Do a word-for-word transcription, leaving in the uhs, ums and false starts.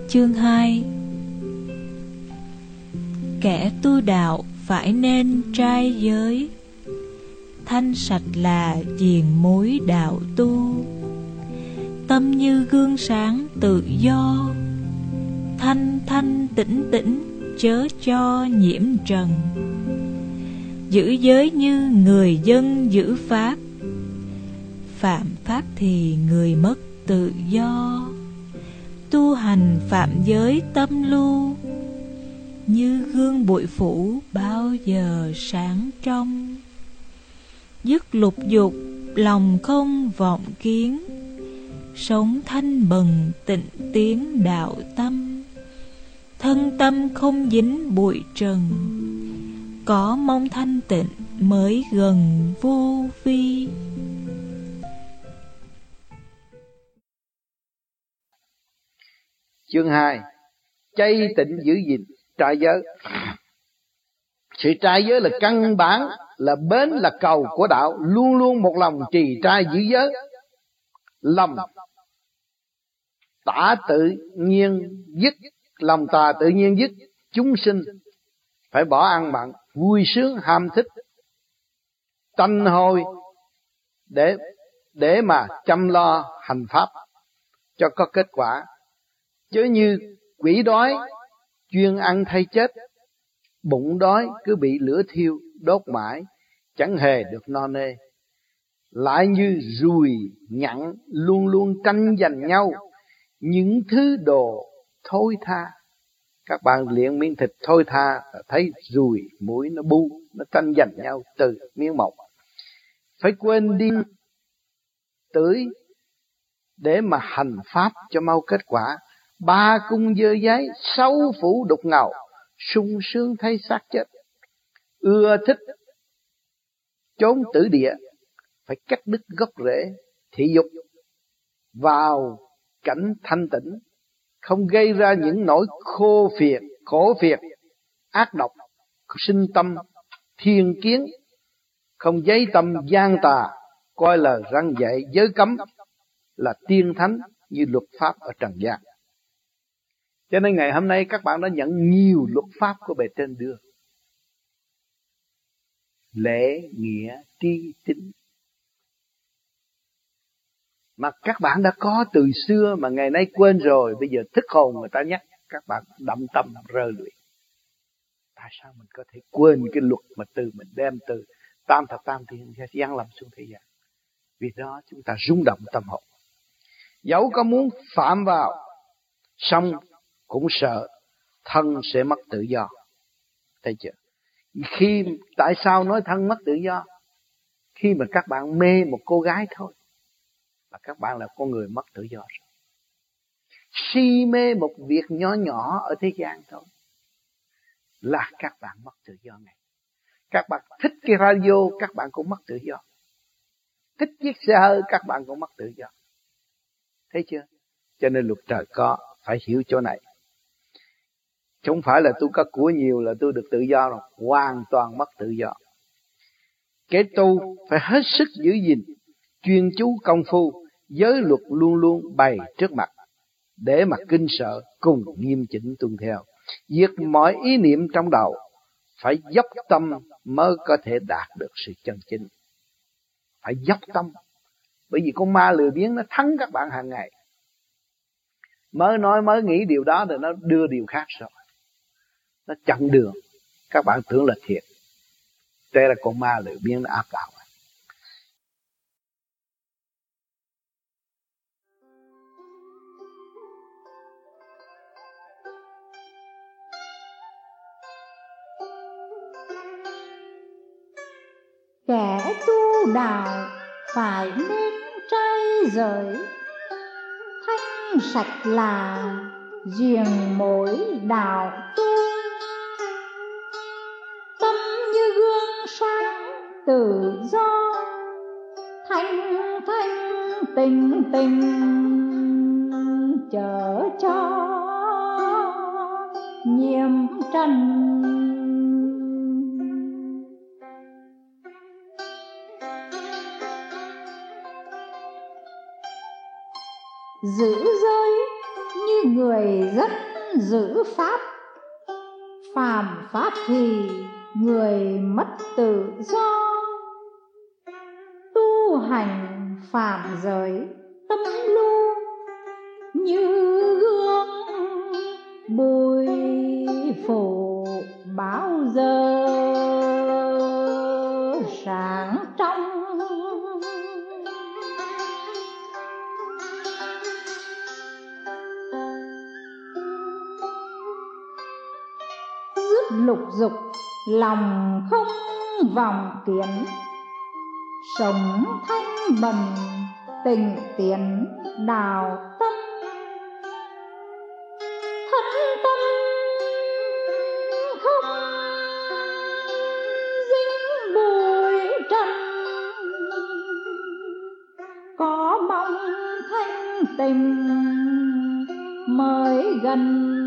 Chương hai. Kẻ tu đạo phải nên trai giới, thanh sạch là diền mối đạo tu. Tâm như gương sáng tự do, thanh thanh tĩnh tĩnh chớ cho nhiễm trần. Giữ giới như người dân giữ pháp, phạm pháp thì người mất tự do. Tu hành phạm giới tâm lưu, như gương bụi phủ bao giờ sáng trong. Dứt lục dục lòng không vọng kiến, sống thanh bần tịnh tiến đạo tâm. Thân tâm không dính bụi trần, có mong thanh tịnh mới gần vô vi. Chương hai. Chay tịnh giữ gìn trai giới. Sự trai giới là căn bản, là bến là cầu của đạo. Luôn luôn một lòng trì trai giữ giới. Lòng tả tự nhiên dứt, lòng tà tự nhiên dứt. Chúng sinh phải bỏ ăn mặn, vui sướng ham thích, tanh hôi để để mà chăm lo hành pháp cho có kết quả. Chứ như quỷ đói chuyên ăn thay chết, bụng đói cứ bị lửa thiêu đốt mãi, chẳng hề được no nê. Lại như ruồi nhặn luôn luôn tranh giành nhau những thứ đồ thối tha. Các bạn luyện miếng thịt thối tha, thấy ruồi muỗi nó bu, nó tranh giành nhau từ miếng một. Phải quên đi tưới để mà hành pháp cho mau kết quả. Ba cung dơ giấy, sáu phủ đục ngầu, sung sướng thấy xác chết. Ưa thích trốn tử địa, phải cắt đứt gốc rễ thị dục, vào cảnh thanh tĩnh, không gây ra những nỗi khô phiền, khổ phiền, ác độc, sinh tâm thiên kiến, không giấy tâm gian tà, coi lời răn dạy giới cấm là tiên thánh như luật pháp ở trần gian. Cho nên ngày hôm nay các bạn đã nhận nhiều luật pháp của bề trên đưa. Lễ, nghĩa, tri, tín. Mà các bạn đã có từ xưa mà ngày nay quên rồi. Bây giờ thức hồn người ta nhắc, các bạn đậm tâm rơ luyện. Tại sao mình có thể quên cái luật mà từ mình đem từ tam thập tam thiên giáng lâm xuống thế gian? Vì đó chúng ta rung động tâm hồn. Dẫu có muốn phạm vào, xong cũng sợ thân sẽ mất tự do. Thấy chưa? Khi tại sao nói thân mất tự do? Khi mà các bạn mê một cô gái thôi là các bạn là con người mất tự do rồi. Si mê một việc nhỏ nhỏ ở thế gian thôi là các bạn mất tự do này. Các bạn thích cái radio, các bạn cũng mất tự do. Thích chiếc xe hơi, các bạn cũng mất tự do. Thấy chưa? Cho nên luật trời có, phải hiểu chỗ này. Chứ không phải là tôi có của nhiều là tôi được tự do rồi. Hoàn toàn mất tự do. Kẻ tu phải hết sức giữ gìn, chuyên chú công phu, giới luật luôn luôn bày trước mặt, để mà kinh sợ cùng nghiêm chỉnh tuân theo. Diệt mọi ý niệm trong đầu, phải dốc tâm mới có thể đạt được sự chân chính. Phải dốc tâm. Bởi vì con ma lười biếng nó thắng các bạn hàng ngày. Mới nói mới nghĩ điều đó rồi nó đưa điều khác rồi. Nó chặn đường. Các bạn tưởng là thiệt. Thế là con ma lười biếng nó áp đảo. Kẻ tu đạo phải nên trai giới, thanh sạch là diền mối đạo tu. Tâm như gương sáng tự do, thanh thanh tình tình chở cho nhiễm trần. Giữ giới như người rất giữ pháp, phạm pháp thì người mất tự do. Tu hành phạm giới tâm lưu, như gương bụi phủ bao giờ sáng trong. Dứt lục dục lòng không vòng kiến, sống thanh bần tình tiến đạo tâm. Thân tâm không dính bụi trần, có mong thanh tình mới gần